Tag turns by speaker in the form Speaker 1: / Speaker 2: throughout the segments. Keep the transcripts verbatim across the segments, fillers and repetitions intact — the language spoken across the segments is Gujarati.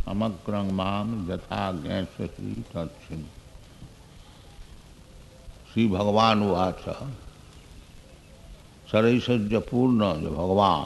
Speaker 1: समग्रं माम यथा ज्ञास्यसि तत्सिन्। श्री भगवान उवाच, सरैश्वर्य पूर्ण जो भगवान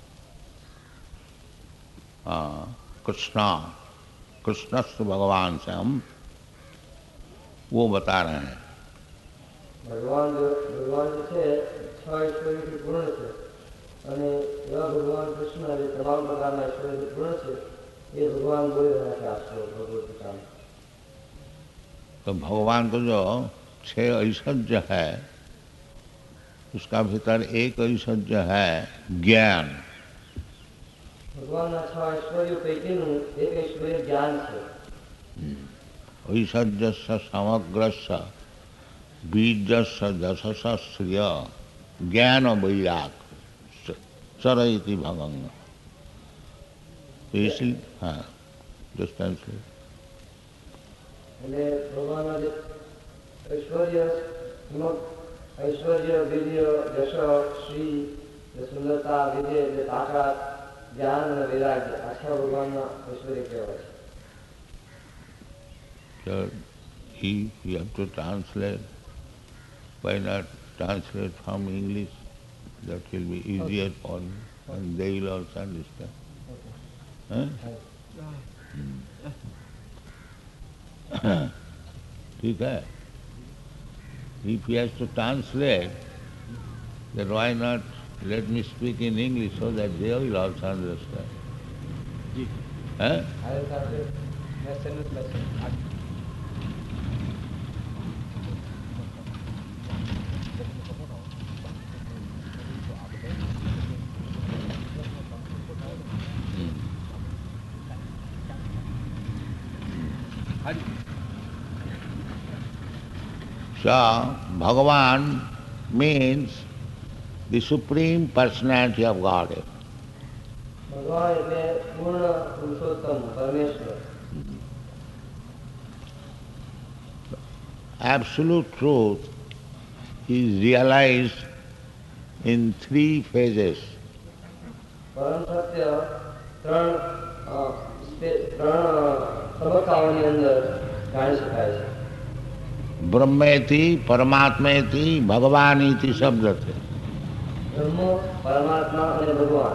Speaker 1: कृष्णा कृष्णस्थ भगवान से हम वो बता रहे हैं।
Speaker 2: भगवान जो भगवान जो છે છ ઈશ્વરીથી પૂર્ણ છે અને એવા ભગવાન કૃષ્ણ જે તમામ પ્રકારના ઈશ્વરીથી પૂર્ણ છે ये भगवान बोल रहा है आपको भगवत गीता में।
Speaker 1: तो भगवान को जो छह ऐश्वर्य है उसका भीतर एक ऐश्वर्य है ज्ञान।
Speaker 2: भगवान छह ऐश्वर्य पैकीનું एक ऐश्वर्य ज्ञान છે।
Speaker 1: ऐश्वर्य समग्रस्य बीजस्य दशस्य श्रिय ज्ञान वैराग चरयति भगंग। इसी हाँ डिस्टेंस
Speaker 2: એટલે ભગવાનના જે ઐશ્વર્ય ऐश्वर्य वीर्य यश श्री सुंदरता विजय ताकत ज्ञान और वैराग्य आखा भगवान ऐश्वर्य कहवाय छे।
Speaker 1: So if you have to translate, why not translate from English? That will be easier okay. for you and they will also understand. Okay. Huh? ठीक है। If he has to translate, then why not let me speak in English so that they will also understand? Huh?
Speaker 2: I will translate lesson with lesson.
Speaker 1: So, Bhagavan means the Supreme Personality of Godhead.
Speaker 2: भगवान એટલે પૂર્ણ પુરુષોત્તમ પરમેશ્વર।
Speaker 1: Absolute truth is realized in three phases.
Speaker 2: પરમ સત્ય ત્રણ ત્રણ તબક્કાઓની અંદર જાણી શકાય છે।
Speaker 1: ब्रह्मेति परमात्मेति भगवानीति शब्द थे।
Speaker 2: ब्रह्म परमात्मा और भगवान।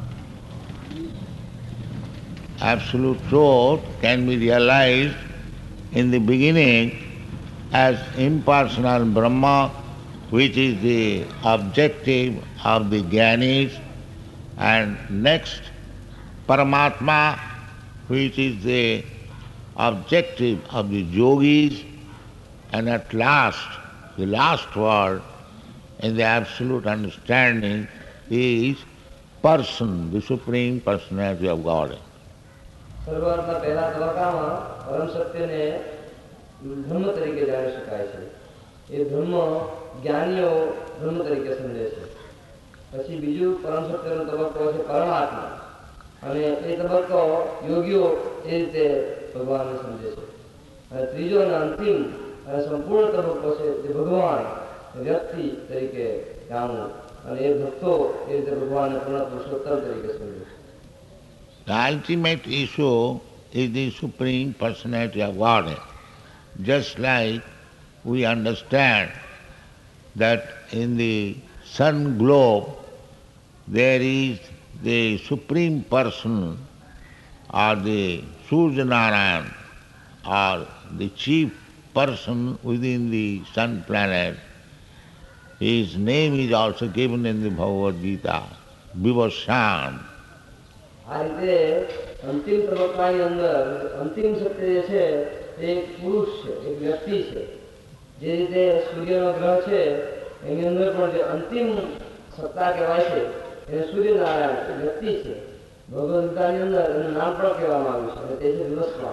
Speaker 1: Absolute truth can be realized in the beginning as impersonal Brahma, which is the objective of the Jnanis, and next Paramatma, which is the objective of the Yogis, and at last, the last word in the absolute understanding is person, the Supreme Personality of God.
Speaker 2: સર્વાર્થના પહેલા તબક્કામાં પરમ સત્યને બ્રહ્મ તરીકે જાણી શકાય છે। એ બ્રહ્મ જ્ઞાનીઓ બ્રહ્મ તરીકે સમજે છે। પછી બીજું પરમ સત્યનો તબક્કો છે પરમાત્મા અને એ તબક્કો યોગીઓ એ રીતે ભગવાનને સમજે છે। અને ત્રીજો અને અંતિમ અને સંપૂર્ણ તબક્કો છે જે ભગવાન વ્યક્તિ તરીકે જાણવું અને એ ભક્તો એ રીતે ભગવાનને પૂર્ણ પુરુષોત્તમ તરીકે સમજે છે।
Speaker 1: The ultimate issue is the Supreme Personality of Godhead. Just like we understand that in the sun globe there is the Supreme Person or the Suryanarayan or the chief person within the sun planet. His name is also given in the Bhagavad Gita, Vivasvan.
Speaker 2: આ રીતે અંતિમ તબક્કાની અંદર અંતિમ સત્ય જે છે એ એક પુરુષ છે, એક વ્યક્તિ છે। જે રીતે સૂર્યનો ગ્રહ છે એની અંદર પણ જે અંતિમ સત્તા કહેવાય છે એને સૂર્યનારાયણ એ વ્યક્તિ છે। ભગવદ ગીતાની અંદર એનું નામ પણ કહેવામાં આવ્યું છે અને તે છે વિવસ્વાન।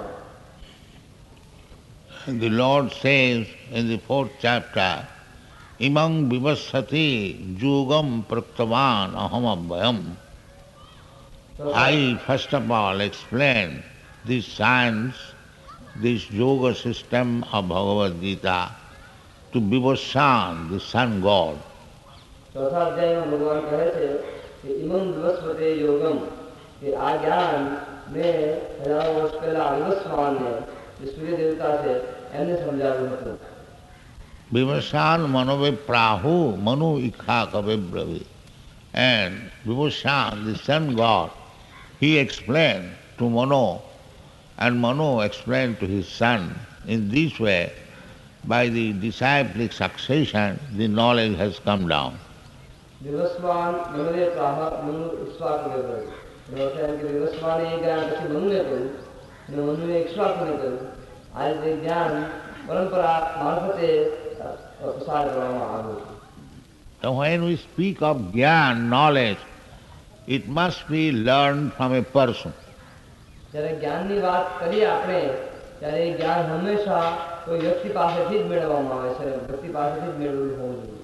Speaker 1: The Lord says in the fourth chapter, Imam Vivasati Yugam Praktavan Aham Abhayam. I first of all explain this science, this yoga system of Bhagavad Gita to Vivasvan, the sun god.
Speaker 2: ચોથા અધ્યાયમાં ભગવાન કહે છે કે ઇમમ વિવસ્વતે યોગમ કે આ જ્ઞાન મેં હજારો વર્ષ પહેલા વિવસ્વાનને જે સૂર્ય દેવતા છે એમને સમજાવ્યું હતું.
Speaker 1: Vivasvan Manovi Prahu Manu Ikha Kave Bravi. And Vivasvan, the sun god, he explained to Manu, and Manu explained to his son. In this way, by the disciplic succession, the knowledge has come down.
Speaker 2: વિવસ્વાન મનુએ પ્રાહ Manu ઈક્ષ્વાકુને કહ્યું. વિવસ્વાને એ જ્ઞાન પછી મનુને કહ્યું અને મનુએ ઈક્ષ્વાકુને કહ્યું. આ રીતે જ્ઞાન પરંપરા મારફતે પ્રસાર કરવામાં આવ્યું.
Speaker 1: So when we speak of Gyan, knowledge, it must be learned from a person.
Speaker 2: જ્યારે જ્ઞાનની વાત કરીએ આપણે ત્યારે એ જ્ઞાન હંમેશા કોઈ વ્યક્તિ પાસેથી જ મેળવવામાં આવે છે, વ્યક્તિ પાસેથી જ મેળવવું હોવું જોઈએ.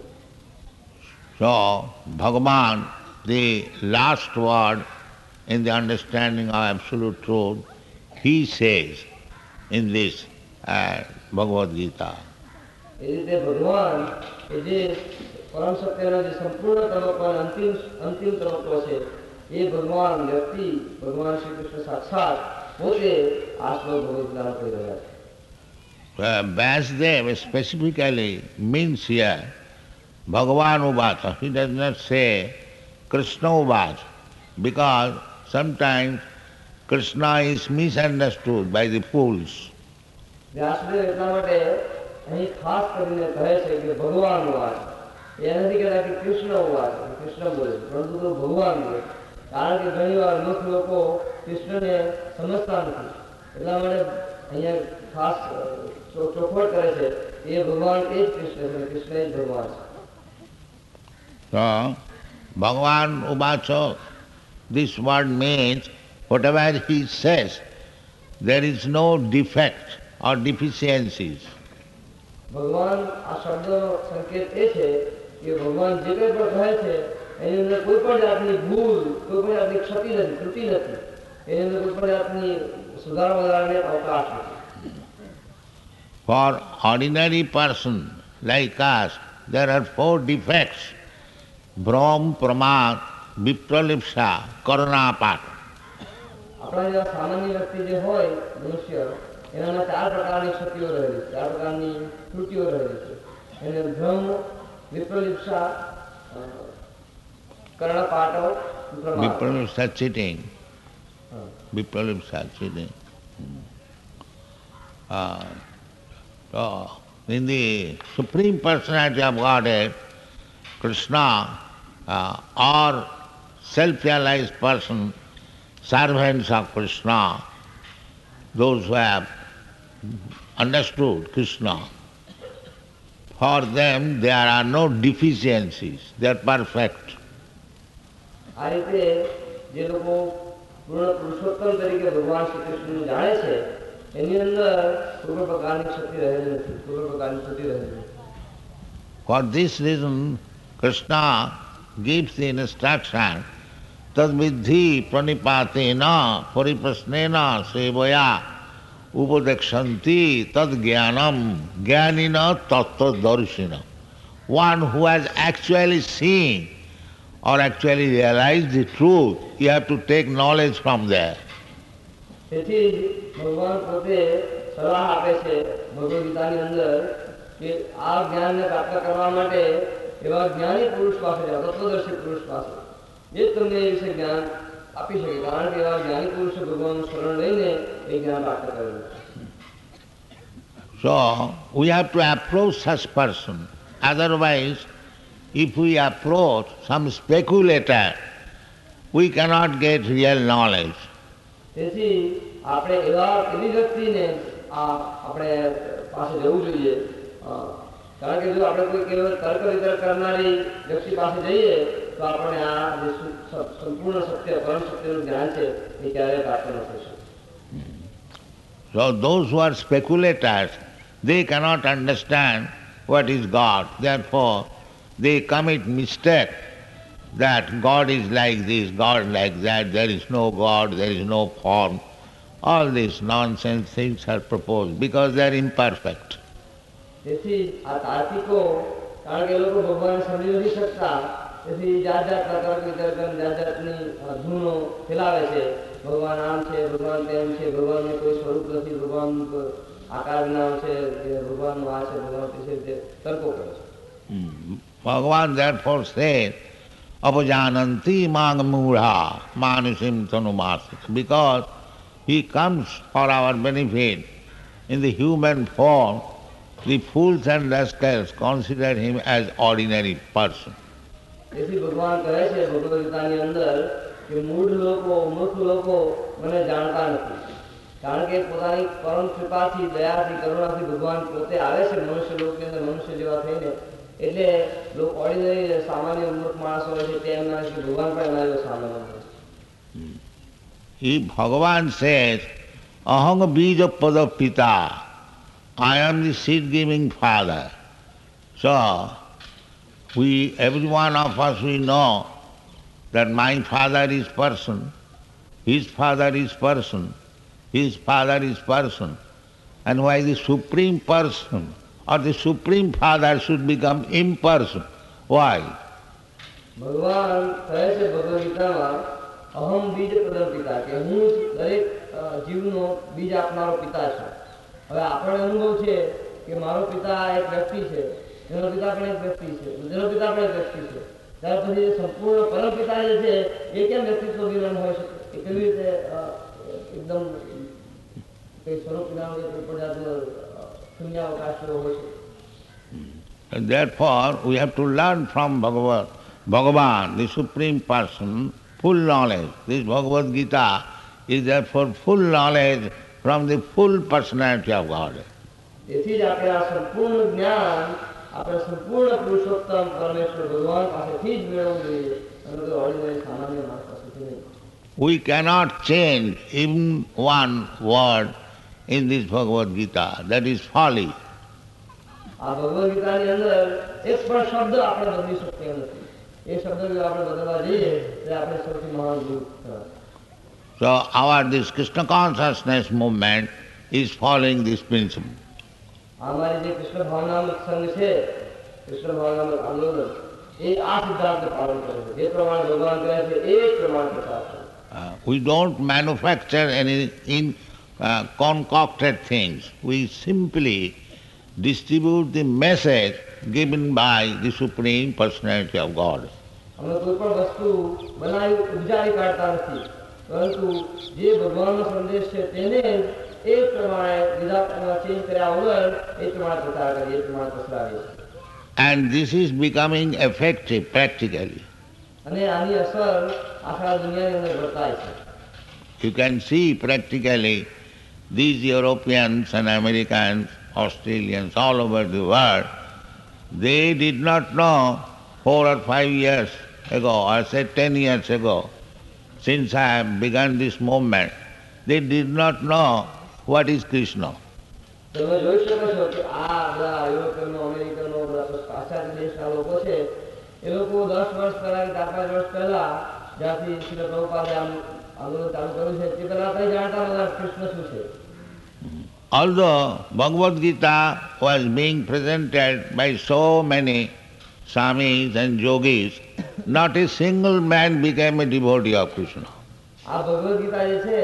Speaker 1: So Bhagavan, the last word in the understanding of absolute truth, he says in this uh, Bhagavad Gita.
Speaker 2: એ રીતે ભગવાન એ જે પરમ સત્યનો જે સંપૂર્ણ તબક્કો અને અંતિમ અંતિમ તબક્કો છે એ ભગવાન વ્યક્તિ ભગવાન શ્રી કૃષ્ણ સાક્ષાત પોતે આ શ્લોક ભગવદ ગીતામાં કહી રહ્યા છે.
Speaker 1: Uh, Vasudev specifically means here Bhagavan Uvacha. He does not say Krishna Uvacha, because sometimes Krishna is misunderstood by the fools.
Speaker 2: વ્યાસદેવ એટલા માટે અહીં ખાસ કરીને કહે છે કે ભગવાન ઉવાચ. એ નથી કહેતા કે કૃષ્ણ ઉવાચ, કૃષ્ણ બોલે છે, પરંતુ તો ભગવાન બોલે. કારણ કે ઘણી વાર મૂર્ખ લોકો કૃષ્ણને સમજતા નથી, એટલા માટે અહીંયા ખાસ ચોખવટ કરે છે એ ભગવાન એ જ કૃષ્ણ છે, કૃષ્ણ એ જ ભગવાન છે.
Speaker 1: So, Bhagavan Uvacha, this word means whatever he says, there is no defect or deficiencies.
Speaker 2: ભગવાન આ શબ્દનો સંકેત એ છે કે ભગવાન જે કંઈ પણ કહે છે એની અંદર કોઈ પણ જાતની ભૂલ, કોઈ પણ જાતની ક્ષતિ નથી, ત્રુટિ નથી, એની અંદર કોઈ પણ જાતની સુધારા વધારાને અવકાશ નથી.
Speaker 1: For ordinary person like us, there are four defects: Brahm, Pramad, Vipralipsa, Karunapat.
Speaker 2: આપણા જેવા સામાન્ય વ્યક્તિ જે હોય મનુષ્ય એનામાં ચાર પ્રકારની ક્ષતિઓ રહેલી છે, ચાર પ્રકારની ત્રુટિઓ રહેલી છે. એને ભ્રમ, વિપ્રલિપ્સા, કર્ણપાટવ, પ્રમાદ.
Speaker 1: Vipralipsa cheating. Vipralipsa cheating. Uh, so, in the Supreme Personality of Godhead, Krishna uh, or self-realized person, servants of Krishna, those who have understood Krishna, for them there are no deficiencies, they are perfect.
Speaker 2: આ રીતે જે લોકો પૂર્ણ પુરુષોત્તમ તરીકે ભગવાન શ્રી કૃષ્ણને જાણે છે એની અંદર કોઈ પણ પ્રકારની ક્ષતિ રહેલી નથી, કોઈ પણ પ્રકારની ક્ષતિ રહેલી નથી.
Speaker 1: For this reason, Krishna gives the instruction, tadvidhi pranipatena pariprasnena sevaya upadekshanti tad jnanam jnanina tattvadarshina. One who has actually seen or actually realized the truth, you have to take knowledge from there.
Speaker 2: તેથી ભગવાન પોતે સલાહ આપે છે ભગવદ ગીતાની અંદર કે આ જ્ઞાનને પ્રાપ્ત કરવા માટે એવા જ્ઞાની પુરુષ પાસે જાઓ, તત્વદર્શી પુરુષ પાસે. એ જ તમને એ વિશે જ્ઞાન આપી શકે, કારણ કે એવા જ્ઞાની પુરુષે ભગવાનનું શરણ લઈને એ જ્ઞાન પ્રાપ્ત કરેલું છે.
Speaker 1: So, we have to approach such person. Otherwise, if we approach some speculator, we cannot get real knowledge.
Speaker 2: તેથી આપણે એવા એવી વ્યક્તિને આ આપણે પાસે જવું જોઈએ. કારણ કે જો આપણે કોઈ કેવળ તર્ક વિતર્ક કરનારી વ્યક્તિ પાસે જઈએ તો આપણે આ જે સંપૂર્ણ સત્ય પરમ સત્યનું જ્ઞાન છે એ ક્યારેય પ્રાપ્ત ન થઈ શકે.
Speaker 1: So those who are speculators, they cannot understand what is God. Therefore, they commit mistake that God is like this, God like that, there is no God, there is no form. All these nonsense things are proposed because they are imperfect.
Speaker 2: તેથી આ તાર્કિકો કારણ કે એ લોકો ભગવાનને સમજી નથી શકતા, તેથી જાત જાતના તર્ક વિતર્ક જાત જાતની ધૂનો ફેલાવે છે ભગવાન આમ છે, ભગવાન તેમ છે, ભગવાનને કોઈ સ્વરૂપ નથી, ભગવાન આકાર વિના છે, ભગવાનનું આ છે, ભગવાન તે છે, તે તર્કો કરે છે.
Speaker 1: Bhagavan therefore said, Apajananti mang mudha manusim tanumasa, because he comes for our benefit in the human form. The fools and rascals consider him as ordinary person.
Speaker 2: તેથી ભગવાન કહે છે ભગવદ ગીતાની અંદર કે મૂઢ લોકો, મૂર્ખ લોકો મને જાણતા નથી, કારણ કે પોતાની પરમ કૃપાથી, દયાથી, કરુણાથી ભગવાન પોતે આવે છે મનુષ્ય લોકની અંદર મનુષ્ય જેવા થઈને, એટલે લોકો ઓર્ડિનરી સામાન્ય મૂર્ખ માણસો હોય છે તેમ ના છે, ભગવાન પણ એના જેવો સામાન્ય હોય.
Speaker 1: If Bhagavan says, Aham bija pada pita, I am the seed-giving father. So, we, every one of us, we know that my father is person, his father is person, his father is person. And why the Supreme Person or the Supreme Father should become impersonal? Why?
Speaker 2: ભગવાન કહે છે ભગવદ ગીતામાં, અહમ બીજ પદમ પિતા, કે હું દરેક જીવનો બીજ આપનારો પિતા છું. હવે આપણને અનુભવ છે કે મારો પિતા એક વ્યક્તિ છે, જેનો પિતા પણ એક વ્યક્તિ છે, જેનો પિતા પણ એક વ્યક્તિ છે. ત્યાર પછી સંપૂર્ણ પરમ પિતા જે છે એ કેમ વ્યક્તિત્વ વિવરણ હોય શકે? એ કેવી રીતે એકદમ કઈ સ્વરૂપ વિનાનું કે કોઈ પણ જાતનો શૂન્યાવકાશ હોય છે?
Speaker 1: And therefore, we have to learn from Bhagavan, Bhagavan, the Supreme Person, full knowledge. This Bhagavad Gita is therefore full knowledge from the full personality of God.
Speaker 2: તેથી જ આપણે આ સંપૂર્ણ જ્ઞાન આપણે સંપૂર્ણ પુરુષોત્તમ પરમેશ્વર ભગવાન પાસેથી જ મેળવવું જોઈએ, અને કોઈ ઓર્ડિનરી સામાન્ય માણસ પાસેથી નહીં.
Speaker 1: We cannot change even one word in this Bhagavad Gita. That is folly.
Speaker 2: આ ભગવદ ગીતાની અંદર એક પણ શબ્દ આપણે બદલી શકીએ નથી. એ શબ્દ જો આપણે બદલવા જઈએ તો આપણે સૌથી મહાન ભૂલ કહેવાય.
Speaker 1: So our this Krishna consciousness movement is following this principle.
Speaker 2: हमारी जो कृष्ण भावनामृत संघ है, कृष्ण भावनामृत आंदोलन, ये आ सिद्धांत का पालन करे, जे प्रमाण भगवान कहे थे एक प्रमाण के साथ.
Speaker 1: Uh, we don't manufacture any in uh, concocted things. We simply distribute the message given by the Supreme Personality of God.
Speaker 2: हमें कोई पण वस्तु बनाई उपजाई काढता નથી, પરંતુ જે ભગવાનનો સંદેશ છે તેને એક પ્રમાણે વિધાન ચેન્જ કર્યા વગર એ પ્રમાણે પ્રચાર કરીએ, એ પ્રમાણે પસરાવીએ.
Speaker 1: And this is becoming effective practically.
Speaker 2: અને આની અસર આખા દુનિયાની અંદર વર્તાય છે.
Speaker 1: You can see practically these Europeans and Americans, Australians, all over the world, they did not know four or five years ago, or say ten years ago, since I have begun this movement, they did not know what is Krishna.
Speaker 2: તમે જોઈ શકો છો કે આ બધા યુરોપિયનો, અમેરિકનો, બધા પાશ્ચાત્ય દેશના લોકો છે, એ લોકો દસ વર્ષ પહેલા કે ચાર પાંચ વર્ષ પહેલા જ્યાંથી શ્રી પ્રભુપાદે આમ આંદોલન ચાલુ કર્યું છે તે પહેલા કઈ જાણતા નતા કૃષ્ણ શું છે.
Speaker 1: Although Bhagavad Gita was being presented by so many swamis and yogis, not a single man became a devotee of Krishna.
Speaker 2: આ ભગવદ ગીતા જે છે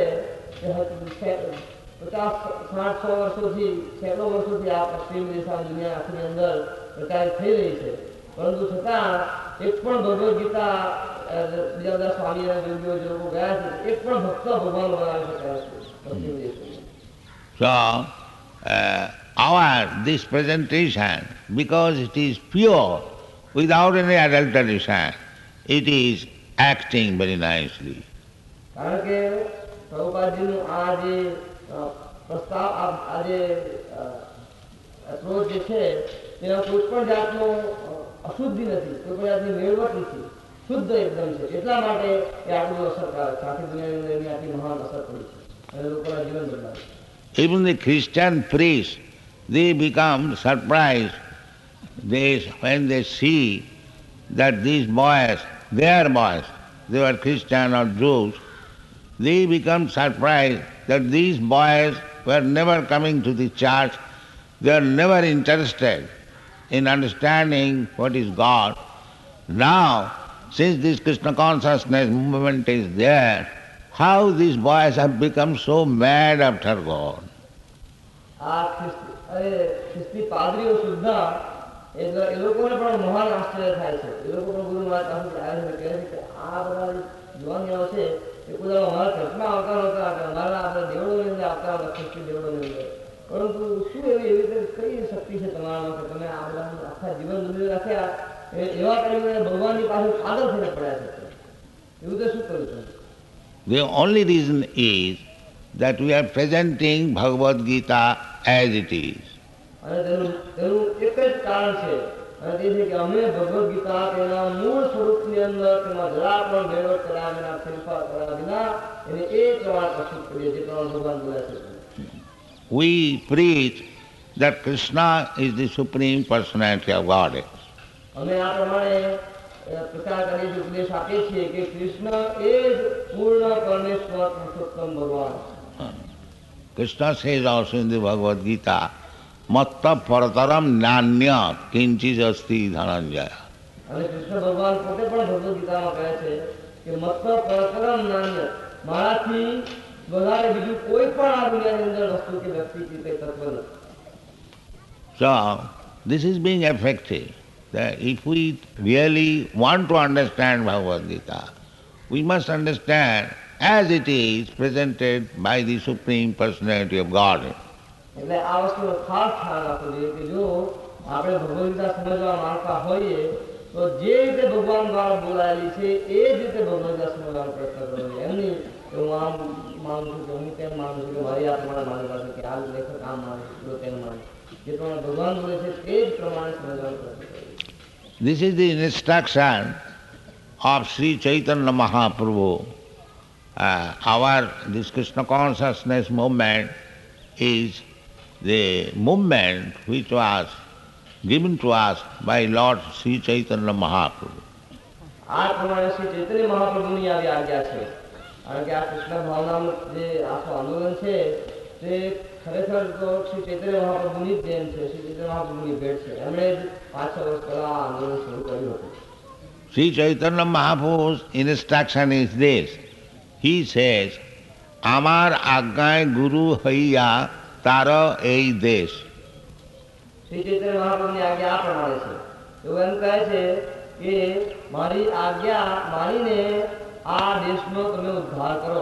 Speaker 2: પચાસ સાઠ સો વર્ષોથી સેંકડો વર્ષોથી આ પશ્ચિમ દેશા દુનિયા આખી અંદર પ્રચારિત થઈ રહી છે, પરંતુ છતાં એક પણ ભગવદ ગીતા બીજા બધા સ્વામી અને યોગીઓ જે લોકો ગયા છે એક પણ ભક્ત ભગવાન બનાવી શક્યા છે પશ્ચિમ દેશમાં.
Speaker 1: So, uh, our this presentation, because it is pure, without any adulteration, it is acting very nicely.
Speaker 2: કારણ કે પ્રભુપાદજીનું આ જે પ્રસ્તાવ આ જે એપ્રોચ જે છે તેમાં કોઈ પણ જાતનો અશુદ્ધિ નથી, કોઈ પણ જાતની મેળવટ નથી, શુદ્ધ એકદમ છે. એટલા માટે એ આટલું અસરકારક છે. આખી દુનિયાની અંદર એની આટલી મહાન અસર પડી છે અને લોકોના જીવન બદલાય.
Speaker 1: Even the Christian priests, they become surprised they, when they see that these boys, their boys, they were Christian or Jews, they become surprised that these boys were never coming to the church, they are never interested in understanding what is God. Now, since this Krishna consciousness movement is there, how these boys have become so mad after God.
Speaker 2: આ ખ્રિસ્તી અરે ખ્રિસ્તી પાદરીઓ સુદ્ધા એટલે એ લોકોને પણ મહાન આશ્ચર્ય થાય છે. એ લોકો પણ ગુરુ મહારાજ પાસે આવે છે, કહે છે કે આ બધા જુવાનીઓ છે એ કોઈ અમારા ચર્ચમાં આવતા નહોતા, અમારા આપણા દેવળોની અંદર આવતા હતા, ખ્રિસ્તી દેવળોની અંદર. પરંતુ શું એવી એવી રીતે કઈ શક્તિ છે તમારામાં કે તમે આ બધા આખા જીવન દુનિયા રાખ્યા એવા કરીને ભગવાનની પાસે પાગલ થઈને પડ્યા છે? એવું તો શું કર્યું તમે?
Speaker 1: The only reason is that we are presenting Bhagavad Gita as it is.
Speaker 2: અને તેનું તેનું એક જ કારણ છે, અને તે છે કે અમે ભગવદ્ ગીતા તેના મૂળ સ્વરૂપની અંદર તેમાં જરા પણ ભેળવટ કર્યા વિના, ફેરફાર કર્યા વિના એને એ પ્રમાણે પ્રસ્તુત કરીએ જે પ્રમાણે ભગવાન બોલ્યા છે.
Speaker 1: We preach that Krishna is the Supreme Personality of Godhead.
Speaker 2: અમે આ પ્રમાણે પ્રચાર કરીએ છીએ, ઉપદેશ આપીએ છીએ કે કૃષ્ણ એ જ પૂર્ણ પરમેશ્વર પુરુષોત્તમ ભગવાન.
Speaker 1: Krishna says also in the Bhagavad Gita, Matta parataram nanya kinchis asti dhananjaya.
Speaker 2: અને કૃષ્ણ ભગવાન પોતે પણ ભગવદ્ ગીતામાં કહે છે કે મત્ત પરતરમ નાન્ય, મારાથી વધારે બીજું કોઈ પણ આ દુનિયાની અંદર વસ્તુ કે વ્યક્તિ કે કંઈ તત્વ નથી.
Speaker 1: So this is being effective. That if we really want to understand Bhagavad Gita, we must understand as it is presented by the Supreme Personality of Godhead.
Speaker 2: એટલે આ વસ્તુનો ખાસ ખ્યાલ રાખવો જોઈએ કે જો આપણે ભગવદ્ ગીતા સમજવા માંગતા હોઈએ તો જે રીતે ભગવાન દ્વારા બોલાયેલી છે એ જ રીતે ભગવદ્ ગીતા સમજવાનો પ્રયત્ન કરવો જોઈએ. એમની હું આમ માનું છું કે હું તેમ માનું છું કે મારી આ પ્રમાણે માનેલા છે કે આ લેખક આમ માને છે તેમ માને, જે પ્રમાણે ભગવાન બોલે છે તે જ પ્રમાણે સમજવાનો પ્રયત્ન કરવો.
Speaker 1: This is the instruction of Sri Chaitanya Mahaprabhu. Uh, our this Krishna consciousness movement is the movement which was given to us by Lord Sri Chaitanya Mahaprabhu.
Speaker 2: આ પ્રમાણે શ્રી ચૈતન્ય મહાપ્રભુની આવી આજ્ઞા છે, કારણ કે આ કૃષ્ણ ભાવનાનું જે આખું આંદોલન છે તે ખરેખર તો શ્રી ચૈતન્ય મહાપ્રભુની જ દેન છે, શ્રી ચૈતન્ય મહાપ્રભુની ભેટ છે. એમણે જ પાંચ છ વર્ષ પહેલા આ આંદોલન શરૂ કર્યું હતું.
Speaker 1: Sri Chaitanya Mahaprabhu's instruction is this. He says, Amar Agnay Guru Haiya Tara Ei Desh.
Speaker 2: Shri ચૈતન્ય મહાપ્રભુની આજ્ઞા આ પ્રમાણે છે. તેઓ એમ કહે છે કે મારી આજ્ઞા માનીને આ દેશનો તમે ઉદ્ધાર કરો.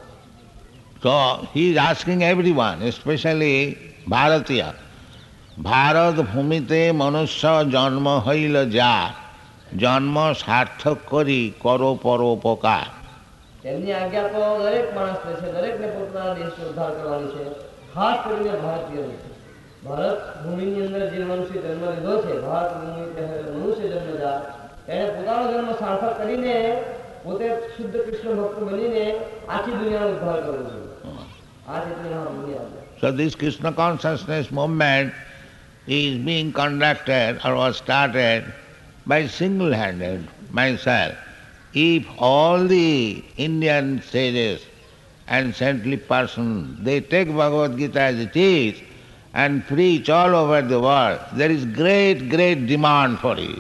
Speaker 1: So he is asking everyone, especially Bharatiya, Bharat Bhumite Manusya Janma Haila Jar, Janma Sarthak Kari Karo Paropakar.
Speaker 2: તેમની આજ્ઞા તો દરેક માણસને છે, દરેકને પોતાના દેશનો ઉદ્ધાર કરવાની છે, ખાસ કરીને ભારતીયોને છે. ભારત ભૂમિની અંદર જે મનુષ્ય જન્મ લીધો છે, ભારત ભૂમિ મનુષ્ય જન્મજાત, તેણે પોતાનો જન્મ સાર્થક કરીને પોતે શુદ્ધ કૃષ્ણ ભક્ત બનીને આખી દુનિયાનો ઉદ્ધાર કરવો જોઈએ. આ ચૈતન્ય મહાપ્રભુની આજ્ઞા.
Speaker 1: So this Krishna consciousness movement is being conducted or was started by single-handed myself. If all the Indian sages and saintly persons, they take Bhagavad Gita as it is and preach all over the world, there is great, great demand for it.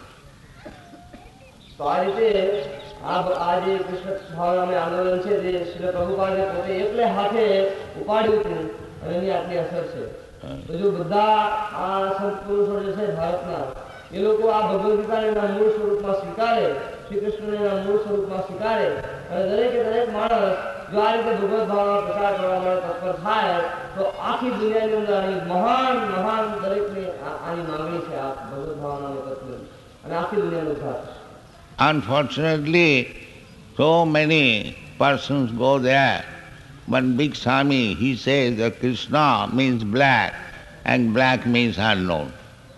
Speaker 2: તો આ રીતે આ આ જે કૃષ્ણ ભાવનામય આંદોલન છે જે શ્રી પ્રભુપાદે પોતે એકલે હાથે ઉપાડ્યું હતું અને એની આટલી અસર છે. તો જો બધા આ સંત પુરુષો જે છે ભારતના એ લોકો આ ભગવદ્ ગીતાને એના મૂળ સ્વરૂપમાં સ્વીકારે, શ્રી કૃષ્ણને એના મૂળ સ્વરૂપમાં સ્વીકારે અને દરેકે દરેક માણસ જો આ રીતે ભગવદ્ ભાવનો પ્રચાર કરવા માટે તત્પર થાય તો આખી દુનિયાની અંદર આની મહાન મહાન દરેકની આની માંગણી છે આ ભગવદ્ ભાવનાનો તત્વની, અને આખી દુનિયાનો ઉદ્ધાર થશે.
Speaker 1: Unfortunately, so many persons go there. But Big Swami, he says that Krishna means black and black means unknown.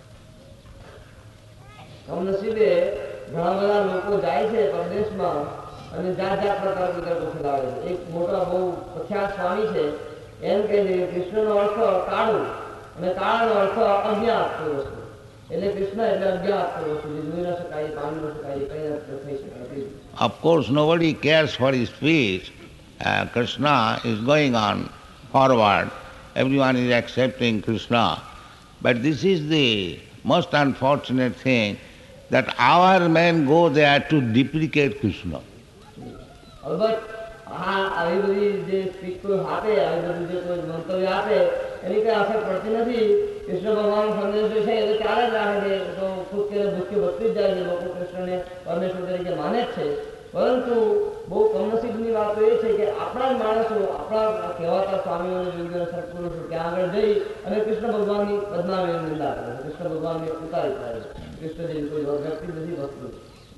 Speaker 2: કમનસીબે ઘણા બધા લોકો જાય છે પરદેશમાં અને જાત જાત પ્રકારના તર્કો ફેલાવે છે. એક મોટા બહુ પ્રખ્યાત સ્વામી છે, એમ કહે છે કે કૃષ્ણનો અર્થ કાળું અને કાળાનો અર્થ અજ્ઞાત કોઈ વસ્તુ. એટલે કૃષ્ણ એટલે અજ્ઞાત કોઈ વસ્તુ, જે જોઈ ન શકાય, પામી ન શકાય, કઈ થઈ શકાય.
Speaker 1: Of course, nobody cares for his speech. Uh, Krishna is going on forward. Everyone is accepting Krishna. But this is the most unfortunate thing, that our men go there to deprecate Krishna.
Speaker 2: અલબત્ત આ આવી બધી જે સ્પીચ કોઈ આપે, આવી બધું જે કોઈ મંતવ્ય આપે એની કઈ અસર પડતી નથી. કૃષ્ણ ભગવાન સંદેશ છે એ તો ચાલે જ રાખે છે, તો ભૂખે ભૂખે વધતી જ જાય છે, લોકો કૃષ્ણને પરમેશ્વર તરીકે માને જ છે. પરંતુ બહુ કમનસીબની વાત તો એ છે કે આપણા જ માણસો, આપણા કહેવાતા સ્વામીઓ યોગીઓ સત્પુરુષો ત્યાં આગળ જઈ અને કૃષ્ણ ભગવાનની બદનામી નિંદા કરે છે, કૃષ્ણ ભગવાનને ઉતારી પાડે છે. કૃષ્ણ જેવી કોઈ વ્યક્તિ નથી વસ્તુ.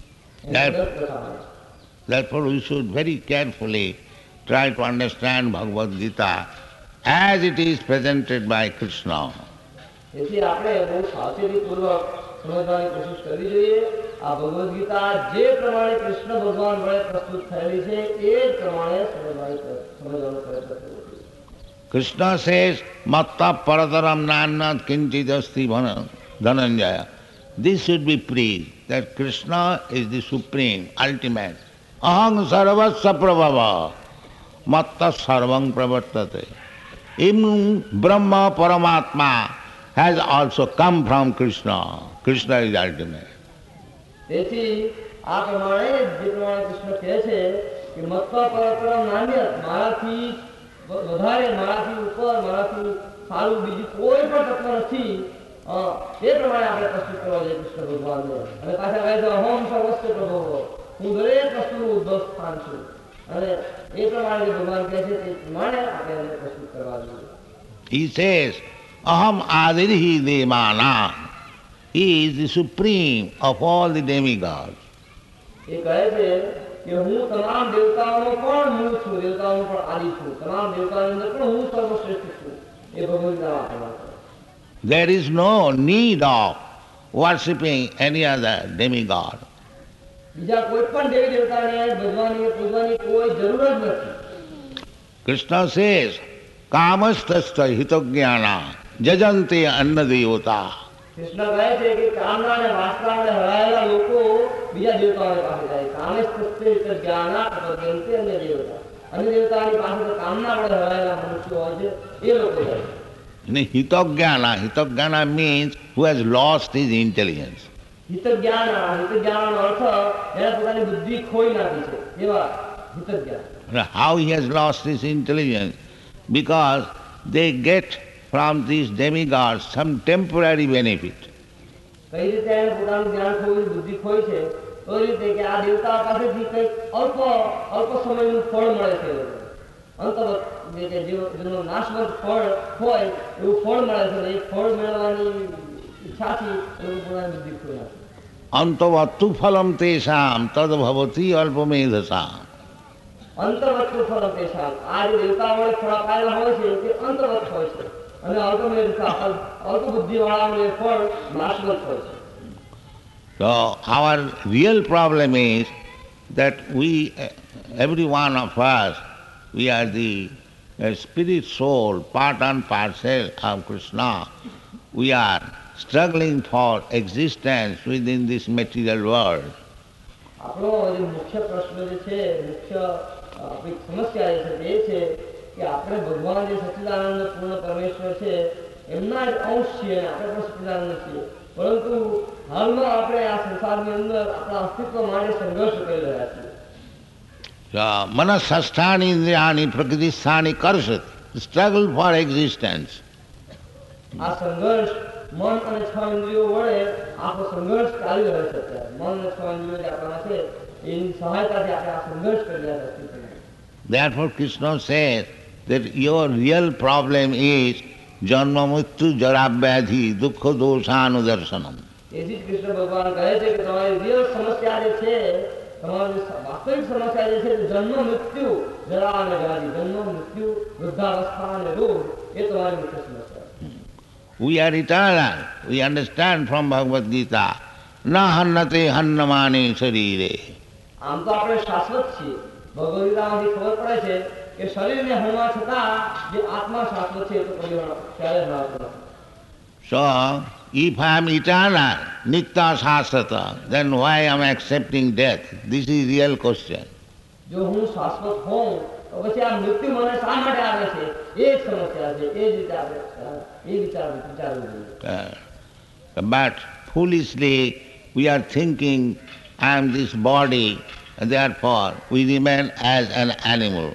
Speaker 1: Therefore we should very carefully try to understand Bhagavad Gita as it is presented by Krishna.
Speaker 2: તેથી આપણે બહુ સાવચેતીપૂર્વક સમજવાની કોશિશ કરવી જોઈએ. આ ભગવદ્ ગીતા જે પ્રમાણે કૃષ્ણ ભગવાન વડે પ્રસ્તુત થયેલી છે એ જ પ્રમાણે સમજવાનો પ્રયત્ન કરવો જોઈએ.
Speaker 1: Krishna says, Matta parataram nannat kinchit asti dhananjaya. This should be preached, that Krishna is the supreme, ultimate. Aham sarvasya prabhava, matta sarvam pravartate. Even Brahma Paramatma has also come from Krishna. Krishna is ultimate.
Speaker 2: તેથી આ પ્રમાણે જે પ્રમાણે કૃષ્ણ કહે છે કે મત્તા પરતરમ નાન્યત, મારાથી વધારે, મારાથી ઉપર, મારાથી સારું બીજું કોઈ પણ તત્વ નથી, એ પ્રમાણે આપણે પ્રસ્તુત કરવા જોઈએ કૃષ્ણ ભગવાનને. અને પાછા કહે છે અહમ સર્વસ્વ પ્રભો, હું દરેક વસ્તુનું ઉદ્ભવ સ્થાન છું. અને એ પ્રમાણે જે ભગવાન કહે છે તે પ્રમાણે આપણે એને પ્રસ્તુત કરવા જોઈએ.
Speaker 1: He says, Aham adirhi devana. He is the supreme of all the demigods.
Speaker 2: એ કહે છે કે હું તમામ દેવતાઓનો પણ મૂળ છું, દેવતાઓનો પણ આદિ છું, તમામ દેવતાઓની અંદર પણ હું સર્વશ્રેષ્ઠ છું. એ ભગવદ્ગીતા વાપરવા.
Speaker 1: There is no need of worshipping any other demigod.
Speaker 2: બીજા કોઈ પણ દેવી દેવતાને ભજવાની પૂજવાની કોઈ જરૂર જ નથી.
Speaker 1: Krishna says, Kamastasya hitognyana jajante annadevata.
Speaker 2: Krishna કહે છે કે કામના અને વાસનાને હરાયેલા લોકો બીજા દેવતાઓની પાસે જાય. કામેસ્તસ્ય જ્ઞાના તપદ્યંતે અન્ય દેવતા. અન્ય દેવતાની પાસે તો કામના વડે હરાયેલા મનુષ્યો હોય છે, એ લોકો જાય.
Speaker 1: Hitognyana, hitognyana means who has lost his intelligence.
Speaker 2: હિતજ્ઞાન, હિતજ્ઞાનનો અર્થ જેણે પોતાની બુદ્ધિ ખોઈ નાખી છે, એવા હિતજ્ઞાન.
Speaker 1: How he has lost his intelligence? Because they get from these demigods some temporary benefit.
Speaker 2: કઈ રીતે એને પોતાનું જ્ઞાન ખોઈ, બુદ્ધિ ખોઈ છે? તો એ રીતે કે આ દેવતા પાસેથી કંઈક અલ્પ અલ્પ સમયનું ફળ મળે છે. અંતવત જેનો નાશવંત ફળ હોય એવું ફળ મળે છે. એ ફળ મેળવવાની ઈચ્છાથી લોકો પોતાની બુદ્ધિ ખોઈ નાખે.
Speaker 1: Antavattu phalam tesam tad bhavati alpamedhasam.
Speaker 2: અંતર્વત્તુ ફળ પેશાલ, આ જે દેવતા વડે ફળ અપાયેલા હોય છે તે અંતર્વત હોય છે, અને અલ્પમેધ અલ્પ બુદ્ધિ વાળાનું એ ફળ નાશવંત હોય છે.
Speaker 1: So our real problem is that we, every one of us, we are the uh, spirit soul, part and parcel of Krishna. We are struggling for existence within this material world.
Speaker 2: આપણો જે મુખ્ય પ્રશ્ન જે છે, મુખ્ય આપણી સમસ્યા જે છે તે છે કે આપણે ભગવાન જે સચ્ચિદાનંદ પૂર્ણ પરમેશ્વર છે એમના જ અંશ છીએ, આપણે પણ સચ્ચિદાનંદ છીએ, પરંતુ હાલમાં આપણે આ સંસારની અંદર આપણા અસ્તિત્વ માટે સંઘર્ષ કરી રહ્યા છીએ.
Speaker 1: Manasasthani indriyani prakrtisthani karsat, struggle for existence.
Speaker 2: આ સંઘર્ષ મન અને છ ઇન્દ્રિયો વડે આપણો સંઘર્ષ ચાલી રહ્યો છે. મન અને છ ઇન્દ્રિયો જે આપણા છે એની સહાયતાથી આપણે આ સંઘર્ષ કરી રહ્યા છીએ.
Speaker 1: Therefore Krishna says that your real problem is janma mrityu jara vyadhi dukkha dosanudarsanam.
Speaker 2: તેથી જ કૃષ્ણ ભગવાન કહે છે કે તમારી રિયલ સમસ્યા જે છે, તમારી વાસ્તવિક સમસ્યા જે છે જન્મ મૃત્યુ જરા અને વ્યાધિ, જન્મ મૃત્યુ વૃદ્ધાવસ્થા અને રોગ, એ તમારી મુખ્ય સમસ્યા.
Speaker 1: We are eternal. We understand from Bhagavad Gita. Na hannate hannamane sharire.
Speaker 2: આમ તો આપણે શાશ્વત છીએ. ભગવદ ગીતામાંથી ખબર પડે છે કે શરીરને હણવા છતાં જે આત્મા શાશ્વત છે એ તો ક્યારે હણાવતો નથી.
Speaker 1: So, if I am eternal, nitya shaswata, then why am I accepting death? This is real question.
Speaker 2: જો હું શાશ્વત હોઉં તો પછી આ મૃત્યુ મને શા માટે આવે છે? એ જ સમસ્યા છે. એ જ રીતે આપણે એ વિચાર વિચારવું જોઈએ.
Speaker 1: But foolishly we are thinking I am this body and therefore we remain as an animal.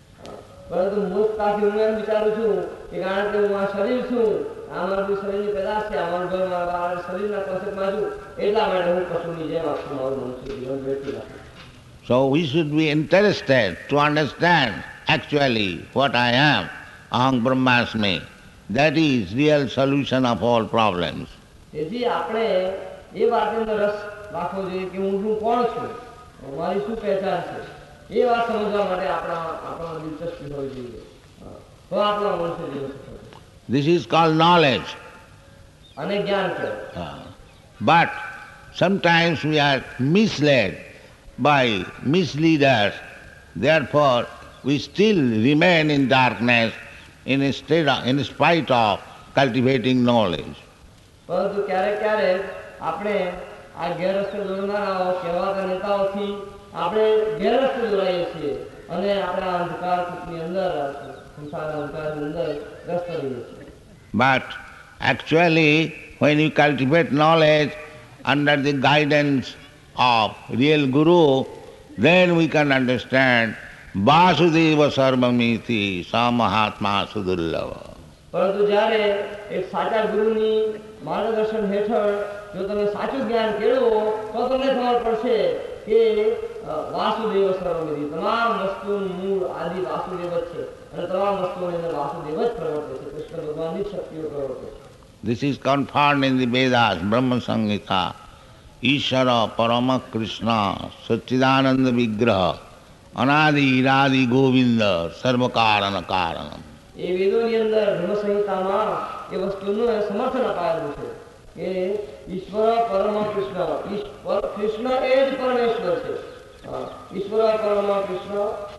Speaker 2: પરંતુ મૂર્ખતાથી હું એમ વિચારું છું કે કારણ કે હું આ શરીર છું, આ મારું શરીરની પેદાશ છે, આ મારું ઘર મારા શરીરના કોન્સેપ્ટમાં છું, એટલા માટે હું પશુની જેમ આખું મારું મનુષ્ય જીવન વેઠી નાખું.
Speaker 1: So we should be interested to understand actually what I am, aham brahmasmi. That is real solution of all problems.
Speaker 2: તેથી આપણે એ વાતનો રસ રાખવો જોઈએ કે હું શું કોણ છું, મારી શું પહેચાન છે, એ વાત સમજવા માટે આપણા આપણા દિલચસ્પી હોવી જોઈએ. તો આપણા મનુષ્ય જીવન સફળ.
Speaker 1: This is called knowledge.
Speaker 2: અને જ્ઞાન કહેવાય.
Speaker 1: But sometimes we are misled by misleaders. Therefore, we still remain in darkness instead of, in spite of cultivating knowledge.
Speaker 2: પરંતુ ક્યારેક ક્યારેક આપણે આ ગેરરસ્તે દોરનારાઓ કહેવાતા નેતાઓથી આપણે ગેરરસ્તે દોરાઈએ છીએ અને આપણા અંધકાર ની અંદર સંસારના અંધકારની અંદર ગ્રસ્ત રહીએ છીએ.
Speaker 1: But actually, when you cultivate knowledge under the guidance of real Guru, then we can understand Vasudeva Sarvamiti Sa Mahatma Sudurlava.
Speaker 2: પરંતુ જ્યારે એક સાચા ગુરુની માર્ગદર્શન હેઠળ જો તમે સાચું જ્ઞાન કેળવો તો તમને ખબર પડશે કે વાસુદેવ સર્વમિતિ, તમામ વસ્તુનું મૂળ આદિ વાસુદેવ જ છે અને તમામ વસ્તુઓની અંદર વાસુદેવ જ પ્રવર્તે છે, કૃષ્ણ ભગવાનની જ શક્તિઓ પ્રવર્તે છે.
Speaker 1: This is confirmed in the Vedas, Brahma Samhita. Ishvara Parama Krishna Satchidananda Vigraha Anadi Iradi Govinda Sarvakarana Karanam.
Speaker 2: એ વેદોની અંદર ધર્મ સંહિતામાં એ વસ્તુનું સમર્થન અપાયેલું છે કે ઈશ્વર પરમ કૃષ્ણ, કૃષ્ણ એ જ પરમેશ્વર છે. ઈશ્વર પરમ કૃષ્ણ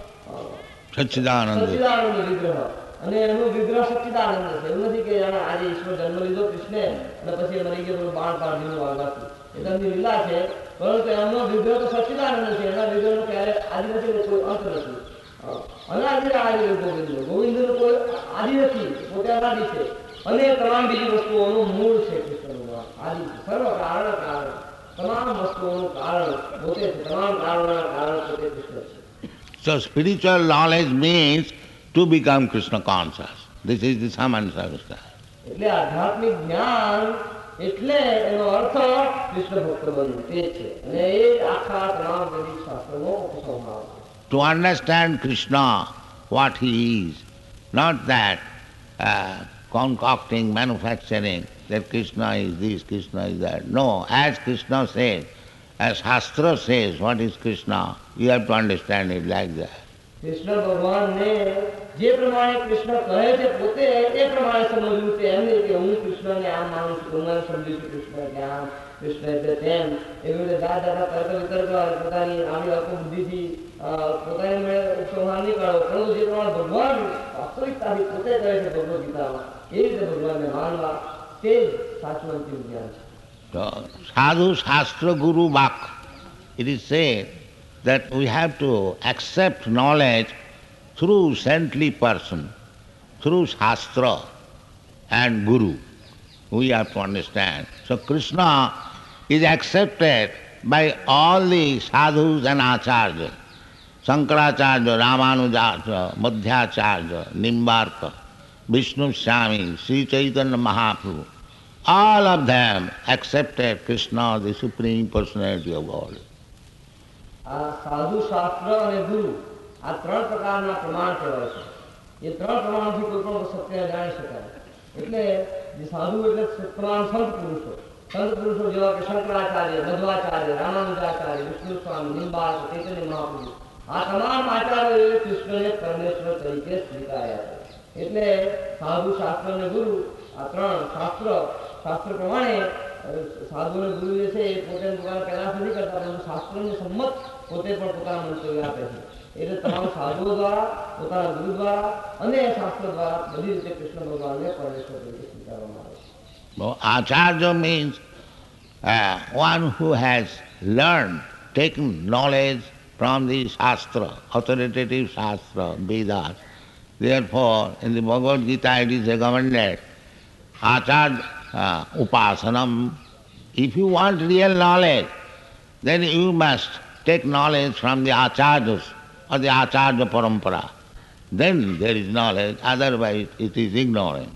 Speaker 1: સચ્ચિદાનંદ
Speaker 2: સચ્ચિદાનંદ વિગ્રહ, અને એનું વિગ્રહ સચ્ચિદાનંદ છે. એવું નથી કે આજે ઈશ્વર જન્મ લીધો કૃષ્ણે અને પછી મરી ગયો બાણ પાડીનું વાગાતું, એ તેમની લીલા છે. પરંતુ એમનો વિગ્રહ તો સચ્ચિદાનંદ છે, એના વિગ્રહનો ક્યારે આદિ નથી, કોઈ અંત નથી. અનાદિ આદિ ગોવિંદ, ગોવિંદનું કોઈ આદિ નથી, પોતે અનાદિ છે અને તમામ બીજી વસ્તુઓનું મૂળ છે. કૃષ્ણ ભગવાન આદિ છે, સર્વ કારણ કારણ, તમામ વસ્તુઓનું કારણ પોતે છે, તમામ કારણોના કારણ પોતે કૃષ્ણ છે.
Speaker 1: So spiritual knowledge means to become Krishna conscious. This is the Samanta Avastha.
Speaker 2: એટલે આધ્યાત્મિક જ્ઞાન એટલે એનો અર્થ કૃષ્ણ ભક્ત બનવું તે છે, અને એ આખા તમામ વૈદિક શાસ્ત્રનો ઉપસંહાર છે.
Speaker 1: To understand Krishna, what he is, not that uh, concocting, manufacturing, that Krishna is this, Krishna is that. No, as Krishna says, as Shastra says, what is Krishna, you have to understand it like that.
Speaker 2: Krishna ભગવાનને જે પ્રમાણે કૃષ્ણ કહે છે પોતે એ પ્રમાણે સમજવું છે, એમ નહીં કે હું કૃષ્ણને આમ માનું છું, હું એમ સમજુ છું કૃષ્ણ કે આમ, કૃષ્ણ એટલે તેમ, એવી રીતે દાદા દાદા તર્ક વિતર્ક પોતાની આવી અલ્પ બુદ્ધિથી પોતાની મેળે ઉપસંહાર નહીં કાઢો, પરંતુ જે પ્રમાણે ભગવાન વાસ્તવિકતાથી પોતે કહે છે ભગવદ્ ગીતામાં, એ રીતે ભગવાનને માનવા, તે જ સાચું અંતિમ જ્ઞાન છે.
Speaker 1: So, Sadhu Shastra Guru Vak, it is said that we have to accept knowledge through saintly person, through Shastra and Guru. We have to understand. So Krishna is accepted by all the sadhus and acharyas. Shankaracharya, Ramanujacharya, Madhyacharya, Nimbarka, Vishnu Swami, Sri Chaitanya Mahaprabhu. All of them accepted Krishna, the Supreme Personality of God.
Speaker 2: આ સાધુ શાસ્ત્ર અને ગુરુ આ ત્રણ પ્રકારના પ્રમાણ કહેવાય છે. એ ત્રણ પ્રમાણથી કોઈ પણ સત્ય જાણી શકાય. એટલે જે સાધુ એટલે તમામ સંત પુરુષો, સંત પુરુષો જેવા કે શંકરાચાર્ય, મધ્વાચાર્ય, રામાનુજાચાર્ય, વિષ્ણુ સ્વામી, નિંબાર્ક, ચૈતન્ય મહાપ્રભુ, આ તમામ આચાર્યોએ કૃષ્ણને પરમેશ્વર તરીકે સ્વીકાર્યા છે. એટલે સાધુ શાસ્ત્ર અને ગુરુ આ ત્રણ શાસ્ત્ર શાસ્ત્ર પ્રમાણે સાધુ અને ગુરુ જે છે એ પોતે પોતાના પ્રયાસ નથી કરતા, પરંતુ શાસ્ત્રને સંમત પોતે પણ પોતાના મંતવ્ય આપે છે. એટલે તમામ સાધુઓ દ્વારા, પોતાના ગુરુ દ્વારા અને શાસ્ત્ર દ્વારા બધી રીતે કૃષ્ણ ભગવાનને પરમેશ્વર તરીકે સ્વીકારવામાં આવે છે.
Speaker 1: Well, Acharya means uh, one who has learned, taken knowledge from the Shastra, authoritative Shastra, Vedas. Therefore, in the Bhagavad Gita it is recommended, Acharya uh, Upasanam. If you want real knowledge, then you must take knowledge from the acharyas or the acharya parampara. Then there is knowledge, otherwise it is ignorance.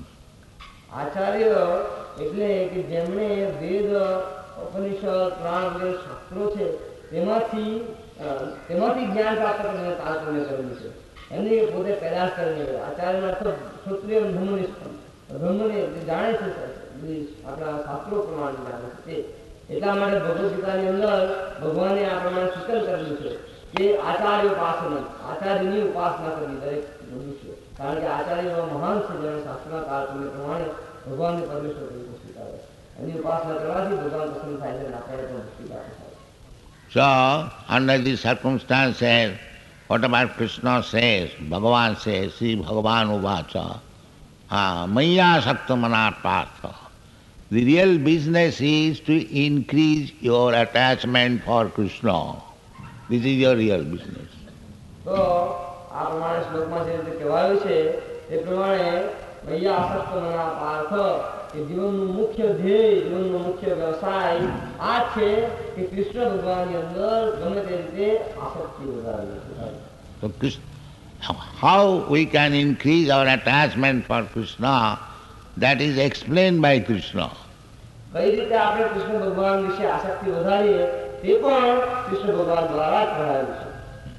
Speaker 2: Acharya એટલે કે જેમણે વેદ ઉપનિષદ પુરાણ વગેરે શાસ્ત્રો છે તેમાંથી તેમાંથી જ્ઞાન પ્રાપ્ત કરીને તારતમ્ય કરેલું છે એમની પોતે પેદાશ કરીને આચાર્યનો અર્થ ક્ષત્રિય ધર્મનિષ્ઠ ધર્મને જાણે છે આપણા શાસ્ત્રો પ્રમાણે જાણે છે એટલા માટે ભગવદ્ ગીતાની અંદર ભગવાને આ પ્રમાણે સૂચન કરેલું છે કે આચાર્ય ઉપાસના આચાર્યની ઉપાસના કરવી દરેક મનુષ્ય કારણ કે આચાર્ય એવા મહાન છે જેણે શાસ્ત્રના તારતમ્ય પ્રમાણે ભગવાનને પરમેશ્વર તરીકે સ્વીકારે એની ઉપાસના કરવાથી ભગવાન પસંદ થાય છે અને આપણે પણ મુક્તિ પ્રાપ્ત થાય.
Speaker 1: So, under these circumstances, whatever Krishna says, Bhagavan says, Sri Bhagavan Uvacha, ah, Maya Sakta Manat Partha. The real business is to increase your attachment for Krishna. This is your real business.
Speaker 2: તો આ પ્રમાણે શ્લોકમાં જે રીતે કહેવાયું છે એ પ્રમાણે મૈયા આસક્ત મના પાર્થ કે જીવનનું મુખ્ય ધ્યેય જીવનનો મુખ્ય વ્યવસાય આ છે કે કૃષ્ણ ભગવાનની અંદર ગમે તે રીતે આસક્તિ વધારવી.
Speaker 1: So, Krishna, how we can increase our attachment for Krishna, that is explained by Krishna.
Speaker 2: કઈ રીતે આપણે કૃષ્ણ ભગવાન વિશે આસક્તિ વધારીએ તે પણ કૃષ્ણ ભગવાન દ્વારા જ કરાયું છે.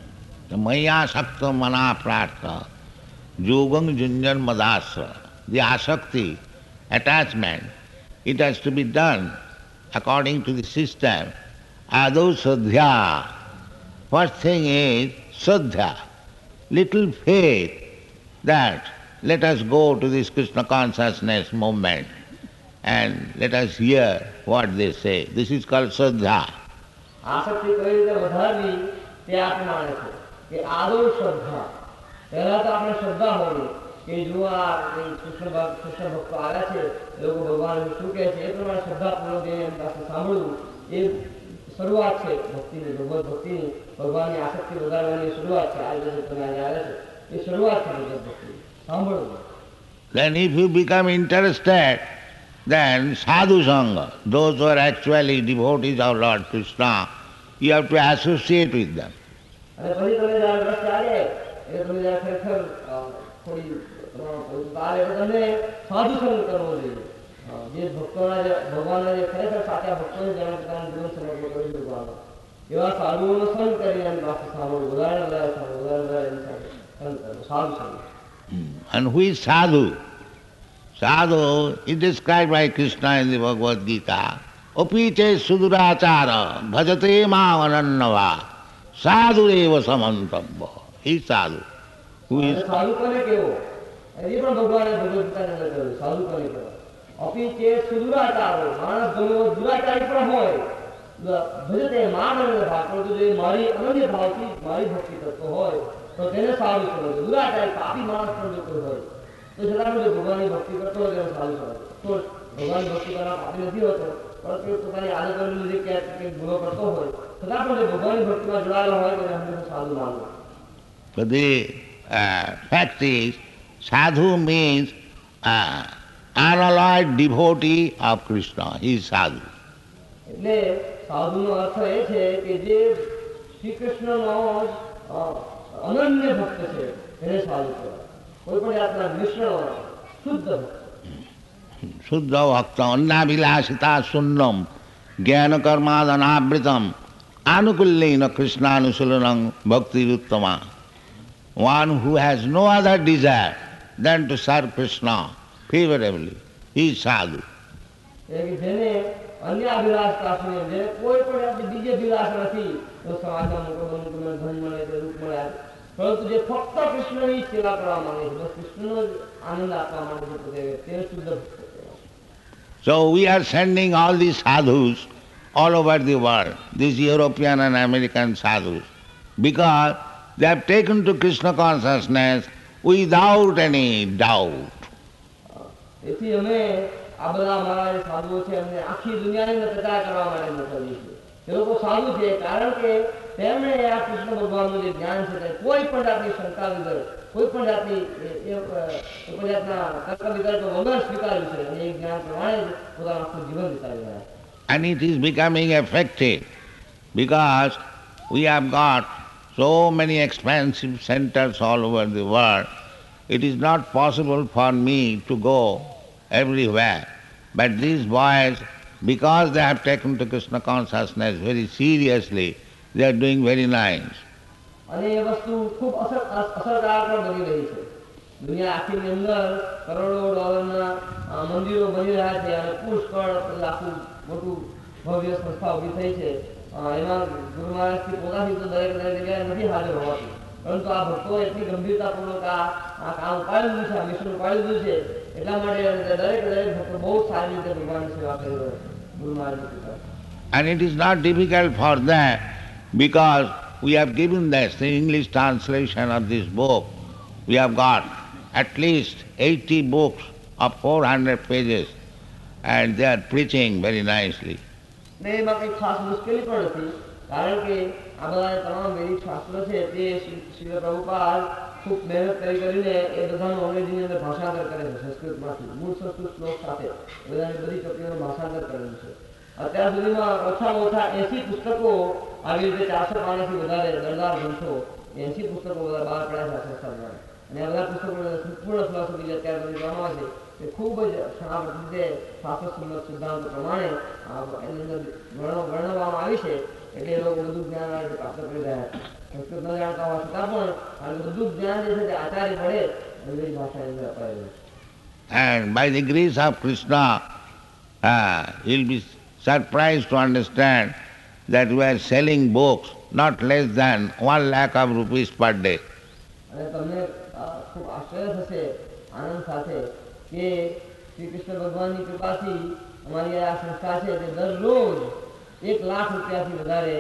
Speaker 1: Maya Sakta Mana Prartha, Yogang Junjan Madasra. The asakti, attachment, it has to be done according to the system. Ado Sadhya. First thing is Sadhya, little faith that let us go to this Krishna consciousness movement and let us hear what they say. This is called Sadhya.
Speaker 2: આસક્તિ કઈ રીતે વધારવી તે આ પ્રમાણે છે કે આદો શ્રદ્ધા પહેલા તો આપણે શ્રદ્ધા હોવી કે જો આ કૃષ્ણ કૃષ્ણ ભક્તો આવ્યા છે એ લોકો ભગવાન શું કહે છે એ પ્રમાણે શ્રદ્ધાપૂર્વક એની પાસે સાંભળવું એ શરૂઆત છે ભક્તિની ભગવદ ભક્તિની ભગવાનની આસક્તિ વધારવાની શરૂઆત છે આ જે તમે આજે આવ્યા છે એ શરૂઆત છે ભગવદ ભક્તિ સાંભળવું.
Speaker 1: Then if you become interested, then sadhu sangha, those who are actually devotees of Lord Krishna, you have to associate with them.
Speaker 2: અને પછી તમે જયારે રસ ચાલે એટલે તમે જયારે ખરેખર થોડી તારે તમને સાધુ સંગ કરવો જોઈએ. જે ભક્તોના જે ભગવાનના જે ખરેખર સાચા ભક્તો જેને પોતાનું જીવન સમર્પણ કરી ભગવાન એવા સાધુઓનો સંગ કરીને એની પાસે સાંભળવું વધારે વધારે સાંભળવું વધારે વધારે એની સાથે સંગ કરવો સાધુ સંગ.
Speaker 1: And who is sadhu? Sadhu is described by Krishna in the Bhagavad Gita. Opiche sudurachara bhajate mam anannava sadhu eva samantabha. He is sadhu. Who is
Speaker 2: સાધુ કોને કેવો એ પણ ભગવાને ભગવદ ગીતાની અંદર કહ્યું સાધુ કોને કહેવાય. અપીચે સુદુરાચારો માણસ ગમે એવો દુરાચારી પણ હોય ભજતે મામ અનન્ય ભાવ પરંતુ જો મારી અનન્ય ભાવથી મારી ભક્તિ કરતો હોય તો તેને સાધુ સમજે. દુરાચારી પાપી માણસ પણ જો કોઈ હોય તો છતાં જો ભગવાનની ભક્તિ કરતો હોય તેને સાધુ સમજે. તો ભગવાનની ભક્તિ કરવા પાપી નથી હોતો પરંતુ પોતાની આદતોને લીધે ક્યાંક કંઈક ભૂલો કરતો હોય છતાં પણ જો ભગવાનની ભક્તિમાં જોડાયેલો હોય તેને હંમેશા સાધુ માનવું.
Speaker 1: But the uh, fact is, sadhu means uh, unalloyed devotee of Krishna. He is sadhu.
Speaker 2: એટલે સાધુનો અર્થ એ છે કે જે શ્રી કૃષ્ણનો અનન્ય ભક્ત છે એને સાધુ કહેવાય. કોઈ પણ જાતના મિશ્રણ શુદ્ધ ભક્ત.
Speaker 1: Suddha bhakta annavilasita sunnam jnana karmadanabritam anukullena krishnanusulanam bhakti uttama. One who has no other desire than to serve Krishna favorably, he is sadhu.
Speaker 2: જેને અન્ય અભિલાષતા છે જેને કોઈ પણ જાતની બીજી અભિલાષ નથી તો સમાજમાં મોટો બનવું મને ધન મળે કે રૂપ મળે પરંતુ જે ફક્ત કૃષ્ણની સેવા કરવા માંગે છે બસ કૃષ્ણનો જ આનંદ આપવા માંગે છે પોતે તેને શુદ્ધ ભક્ત કહેવાય.
Speaker 1: So we are sending all these sadhus all over the world, these European and American sadhus, because they have taken to Krishna consciousness without any doubt.
Speaker 2: તેથી અમે આ બધા અમારા જે સાધુઓ છે એમને આખી દુનિયાની અંદર પ્રચાર કરવા માટે મોકલીએ છીએ. તે લોકો સાધુ છે કારણ કે તેમણે આ કૃષ્ણ ભગવાનનું જે જ્ઞાન છે તે કોઈ પણ જાતની શંકા વગર કોઈ પણ જાતની કોઈ પણ જાતના તર્ક વિતર્ક વગર સ્વીકાર્યું છે અને એ જ્ઞાન પ્રમાણે જ પોતાનું આખું જીવન વિતાવી રહ્યા છે.
Speaker 1: And it is becoming effective because we have got so many expensive centers all over the world. It is not possible for me to go everywhere. But these boys, because they have taken to Krishna consciousness very seriously, they are doing very nice.
Speaker 2: અને એ વસ્તુ ખૂબ અસર અસરકારક પણ બની રહી છે. દુનિયા આખીની અંદર કરોડો ડોલરના અ, મંદિરો બની રહ્યા છે અને પુષ્કળ આખું મોટું ભવ્ય સંસ્થા ઊભી થઈ છે. અ, એમાં ગુરુ મહારાજથી પોતાથી તો દરેક દરેક જગ્યાએ નથી હાજર હોવાતું, પરંતુ આ ભક્તો એટલી ગંભીરતાપૂર્વક આ આ કામ ઉપાડી લીધું છે, આ મિશન ઉપાડી લીધું છે, એટલા માટે દરેક દરેક ભક્તો બહુ સારી રીતે ભગવાનની સેવા કરી રહ્યા છે ગુરુ મહારાજની કૃપા.
Speaker 1: And it is not difficult for them because we have given this, the English translation of this book. We have got at least eighty books of four hundred pages and they are preaching very nicely.
Speaker 2: ને એમાં કંઈ ખાસ મુશ્કેલી પણ નથી, કારણ કે આ બધા તમામ વૈદિક શાસ્ત્રો છે તે શ્રી પ્રભુપાદ ખૂબ મહેનત કરી કરીને એ બધાનું અંગ્રેજીની અંદર ભાષાંતર કરે છે સંસ્કૃતમાંથી, મૂળ સંસ્કૃત શ્લોક સાથે બધાની બધી ચોપડીઓનું ભાષાંતર કરેલું છે. અત્યાર સુધીમાં ઓછામાં ઓછા એસી પુસ્તકો આવી રીતે ચારસો પાનાથી વધારે દરદાર ગ્રંથો એસી પુસ્તકો બધા બહાર પડ્યા છે આ સંસ્થા દ્વારા. અને આ બધા પુસ્તકો સંપૂર્ણ ફિલોસોફી જે અત્યાર સુધી કરવામાં આવે છે તે ખૂબ જ શાસ્ત્ર રીતે શાસ્ત્ર સંમત સિદ્ધાંતો પ્રમાણે એની અંદર વર્ણવવામાં આવી છે. એટલે એ લોકો બધું જ્ઞાન આ રીતે પ્રાપ્ત કરી રહ્યા છે. સંસ્કૃત ન જાણતા હોવા છતાં પણ આ બધું જ્ઞાન જે છે તે આચાર્ય પડે અંગ્રેજી ભાષાની અંદર અપાયેલું છે.
Speaker 1: And by the grace of Krishna, uh, you'll be surprised to understand that we are selling books not less than one lakh of rupees per day.
Speaker 2: અને તમને ખૂબ આશ્ચર્ય થશે આનંદ સાથે કે શ્રી કૃષ્ણ ભગવાનની કૃપાથી અમારી આ સંસ્થા છે તે દરરોજ એક લાખ રૂપિયાથી વધારે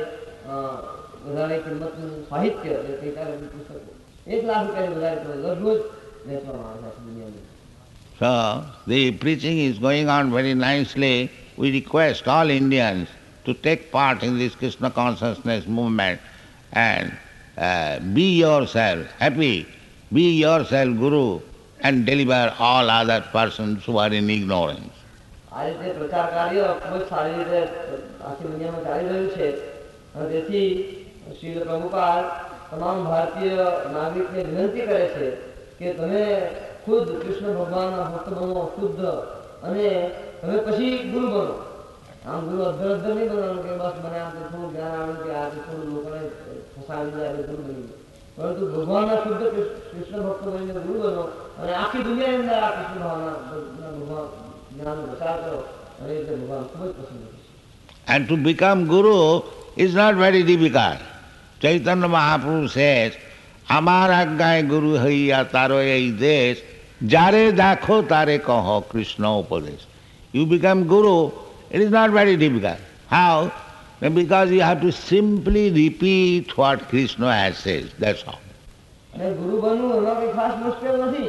Speaker 2: વધારે કિંમતનું સાહિત્ય જે કઈકારે પુસ્તકો એક લાખ રૂપિયાથી વધારે દરરોજ વેચવામાં આવે છે દુનિયાની.
Speaker 1: So the preaching is going on very nicely. We request all Indians to take part in this Krishna consciousness movement and uh, be yourself happy, be yourself Guru and deliver all other persons who are in ignorance.
Speaker 2: આ રીતે પ્રચાર કાર્ય ખૂબ જ સારી રીતે આખી દુનિયામાં ચાલી રહ્યું છે અને તેથી શ્રી પ્રભુપાદ તમામ ભારતીય નાગરિકને વિનંતી કરે છે કે તમે ખુદ કૃષ્ણ ભગવાનના ભક્ત બનો, શુદ્ધ, અને તમે પછી ગુરુ બનો. આમ ગુરુ અધર અધર નહીં બનવાનું કે બસ મને આમ થોડું જ્ઞાન આવડ્યું કે આ થોડું લોકોને ફસાવી જાય એટલે ગુરુ બની ગયો, પરંતુ ભગવાનના શુદ્ધ કૃષ્ણ ભક્ત બનીને ગુરુ બનો અને આખી દુનિયાની અંદર આ કૃષ્ણ ભાવના ભગવાન જ્ઞાનનો પ્રચાર કરો અને એ રીતે ભગવાન ખૂબ જ પસંદ છે.
Speaker 1: And to become Guru is not very difficult. Chaitanya Mahaprabhu says, Amar aggaye Guru haiya taro ei desh, jare dakho tare kaho Krishna upadesh. You become Guru, it is not very difficult. How? Because you have to simply repeat what Krishna has said, that's all.
Speaker 2: અને ગુરુ બનવું એમાં કઈ ખાસ મુશ્કેલ નથી,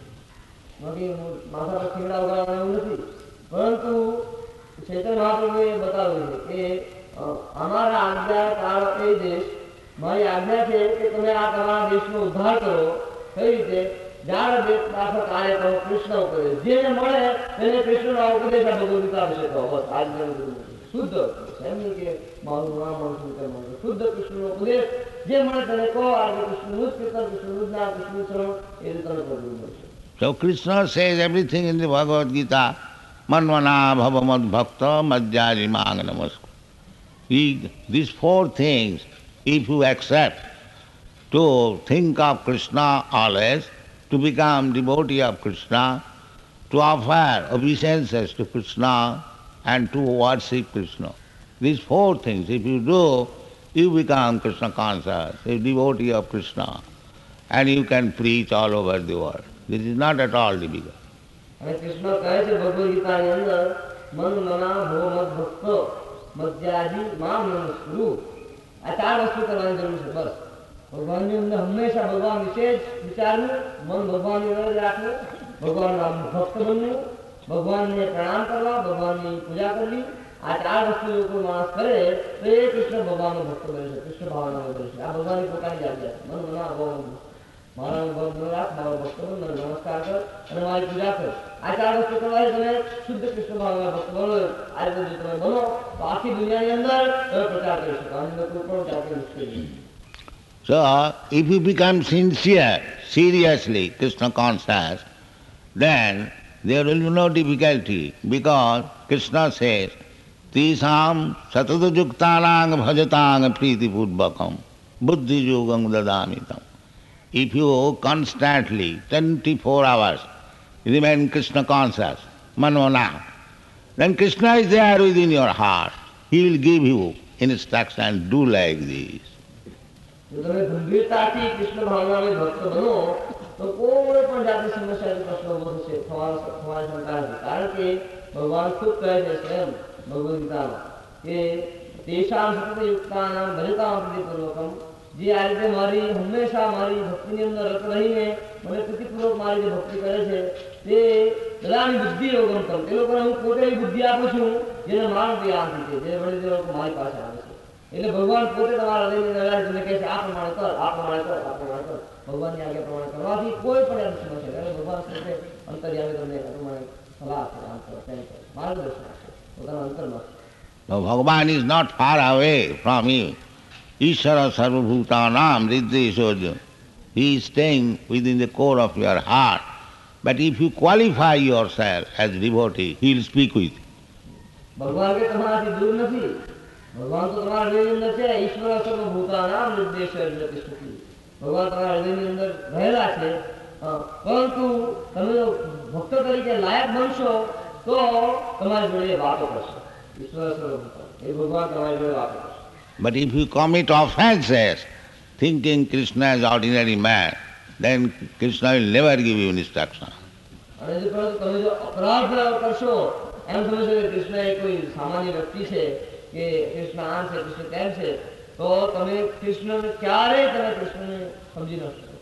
Speaker 2: માથા પર ખીંગડા ઉગાડવાના એવું નથી, પરંતુ ચૈતન્ય મહાપ્રભુએ બતાવ્યું છે કે અમારા આજ્ઞા તારો એ દેશ, મારી આજ્ઞા છે કે તમે આ તમારા દેશનો ઉદ્ધાર કરો. કઈ રીતે? જાણ દાખલ કાર્ય કરો કૃષ્ણ ઉપદેશ, જેને મળે તેને કૃષ્ણનો ઉપદેશ આ ભગવદ્ગીતા વિશે કહો. બસ આજ્ઞા શુદ્ધ એમ નહીં કે મારું નામ મળશું તે મળશે, શુદ્ધ કૃષ્ણનો ઉપદેશ જે મળે તેને કહો. આજે કૃષ્ણનું જ કીર્તન, કૃષ્ણનું જ નામ, કૃષ્ણનું શરણ, એ રીતે તમે પ્રભુ મળશે.
Speaker 1: So Krishna says everything in the Bhagavad Gita, Manvana bhava mad bhakta madhyari mang namaskar. These four things, if you accept to think of Krishna always, to become devotee of Krishna, to offer obeisances to Krishna and to worship Krishna. These four things, if you do, you become Krishna conscious, a devotee of Krishna, and you can preach all over the world. This is not at all difficult.
Speaker 2: અને કૃષ્ણ કહે છે ભગવદ ગીતાની અંદર, મન મના ભવ મદ ભક્ત મધ્યાજી મામ નમસ્કુરુ. આ ચાર વસ્તુ કરવાની જરૂર છે. બસ ભગવાનની અંદર હંમેશા ભગવાન વિશે જ વિચારવું, મન ભગવાનની અંદર જ રાખવું, ભગવાનના ભક્ત બનવું, ભગવાનને પ્રણામ કરવા, ભગવાનની પૂજા કરવી. આ ચાર વસ્તુ જો કોઈ માણસ કરે તો એ કૃષ્ણ ભગવાનનો ભક્ત બને છે, કૃષ્ણ ભાવનાનો બને છે. આ ભગવાનની પોતાની આજ્ઞા છે, મન મના ભવ મદ. મારા ભક્ત રાખ, મારો ભક્ત બન, મને નમસ્કાર કર અને મારી પૂજા કર. આ ચાર વસ્તુ કરવાથી તમે શુદ્ધ કૃષ્ણ ભાવના ભક્ત બનો. આ રીતે જો તમે બનો તો આખી દુનિયાની અંદર તમે પ્રચાર કરી શકો. આની અંદર કોઈ પણ જાતની મુશ્કેલી નહીં.
Speaker 1: So, if you become sincere, seriously Krishna conscious, then there will be no difficulty, because Krishna says, Tisam satadajuktanang bhajatang pritipudbakam buddhi yogam dadamitam. If you constantly, twenty-four hours, remain Krishna conscious, manona, then Krishna is there within your heart. He will give you instruction, do like this.
Speaker 2: જો તમે ગંભીરતાથી કૃષ્ણ ભાવનામાં ભક્ત બનો તો કોઈ પણ જાતની સમસ્યાનો પ્રશ્ન ઉભો થશે થવાનો થવાની શંકા નથી. કારણ કે ભગવાન ખુદ કહે છે સ્વયં ભગવદ્ ગીતામાં કે તેષામ સતતયુક્તાનામ ભજતામ પ્રીતિપૂર્વકમ, જે આ રીતે મારી હંમેશા મારી ભક્તિની અંદર રત રહીને મને પ્રીતિપૂર્વક મારી જે ભક્તિ કરે છે તે બધાની બુદ્ધિ યોગમ તમ, તે લોકોને હું પોતે એવી બુદ્ધિ આપું છું જેને માનવ યાદ છે, જે વળી તે લોકો મારી પાસે આવે છે. એટલે ભગવાન પોતે તમારા હૃદયની અંદર તમને કહે છે આ પ્રમાણે કર, આ પ્રમાણે કર, આ પ્રમાણે કર. ભગવાનની આજ્ઞા પ્રમાણે કરવાથી કોઈ પણ એમ સમસ્યા એટલે ભગવાન પોતે અંતર્યામી તમને આ પ્રમાણે સલાહ આપે, આમ કરો, તેમ કરો, માર્ગદર્શન આપે પોતાના અંતરમાં.
Speaker 1: So Bhagavan is not far away from you. Ishvara sarvabhutanam riddheshoja. He is staying within the core of your heart. But if you qualify yourself as devotee, he will speak with you.
Speaker 2: ભગવાન કે તમારાથી દૂર નથી. ભગવાન તો તમારા હૃદયની અંદર છે. ઈશ્વર સર્વભૂતાનામ નિર્દેશય તિષ્ઠતિ. ભગવાન તમારા હૃદયની અંદર રહેલા છે. પરંતુ તમે જો ભક્ત તરીકે લાયક બનશો તો તમારી જોડે વાતો કરશે. ઈશ્વર સર્વભૂતા એ ભગવાન તમારી જોડે વાતો કરશે.
Speaker 1: But if you commit offenses, thinking Krishna is ordinary man, then Krishna will never give you instruction.
Speaker 2: અને જો પરંતુ તમે જો અપરાધ કરશો, એમ સમજો કે કૃષ્ણ એ કોઈ સામાન્ય વ્યક્તિ છે કે કૃષ્ણ આમ છે, કૃષ્ણ તેમ છે, તો તમે કૃષ્ણને ક્યારેય તમે કૃષ્ણને સમજી ન શકો.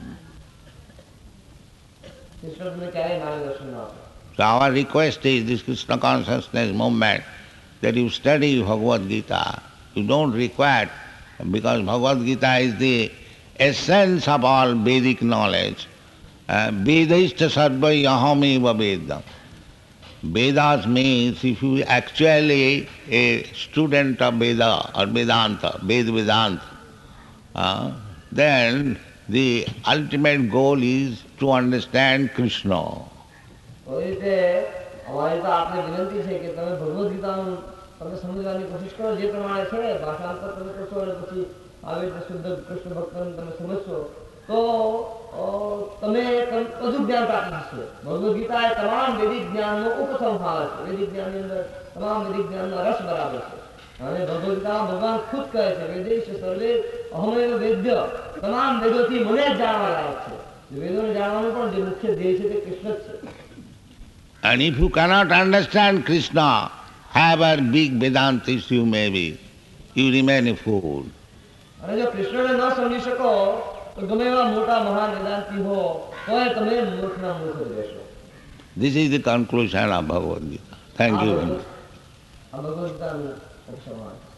Speaker 2: કૃષ્ણ તમને ક્યારેય માર્ગદર્શન ન આપે.
Speaker 1: So our request is this Krishna consciousness movement, that you study Bhagavad Gita. You don't require, because Bhagavad Gita is the essence of all Vedic knowledge. Vedaishta sarvai ahameva vedam. Vedas means if you actually a student of Veda or Vedanta, Ved Vedanta, uh, then the ultimate goal is to understand Krishna.
Speaker 2: તો એ રીતે અમારી તો આપને વિનંતી છે કે તમે ભગવદ્ ગીતાનું તમે સમજવાની કોશિશ કરો, જે પ્રમાણે છે ભાષાંતર તમે કરશો અને પછી આવી રીતે શુદ્ધ કૃષ્ણ ભક્તને તમે સમજશો તો તમે વધુ જ્ઞાન પ્રાપ્ત થશે. ભગવદ્ ગીતા એ તમામ વૈદિક જ્ઞાનનો ઉપસંહાર છે. વૈદિક જ્ઞાનની અંદર તમામ વૈદિક જ્ઞાનનો રસ બરાબર છે. અને ભગવદ્ ગીતામાં ભગવાન ખુદ કહે છે વેદેશ સર્વે અહમેવ વેદ્ય, તમામ વેદોથી મને જ જાણવા લાયક છે. વેદોને જાણવાનું પણ જે મુખ્ય ધ્યેય છે તે કૃષ્ણ જ છે.
Speaker 1: And if you cannot understand Krishna, however big Vedantist you may be, you remain a fool.
Speaker 2: અને જો કૃષ્ણને ન સમજી શકો તો ગમે એવા મોટા મહાન વેદાંતી હો તોય તમે મૂર્ખના મૂર્ખ જ રહેશો.
Speaker 1: This is the conclusion of Bhagavad Gita. Thank you very much.
Speaker 2: આ ભગવદ ગીતાનું ઉપસંહાર.